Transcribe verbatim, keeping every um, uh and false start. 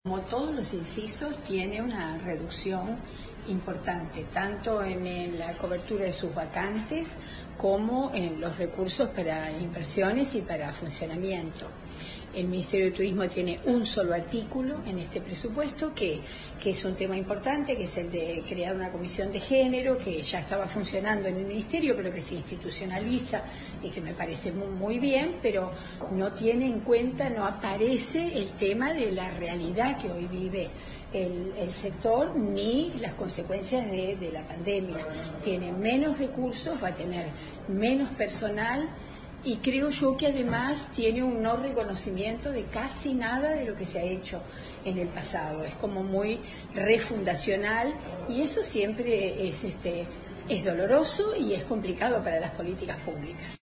Como todos los incisos, tiene una reducción importante, tanto en la cobertura de sus vacantes como en los recursos para inversiones y para funcionamiento. El Ministerio de Turismo tiene un solo artículo en este presupuesto, que, que es un tema importante, que es el de crear una comisión de género, que ya estaba funcionando en el Ministerio, pero que se institucionaliza y que me parece muy, muy bien, pero no tiene en cuenta, no aparece el tema de la realidad que hoy vive el, el sector, ni las consecuencias de, de la pandemia. Tiene menos recursos, va a tener menos personal, y creo yo que además tiene un no reconocimiento de casi nada de lo que se ha hecho en el pasado. Es como muy refundacional, y eso siempre es, este, es doloroso y es complicado para las políticas públicas.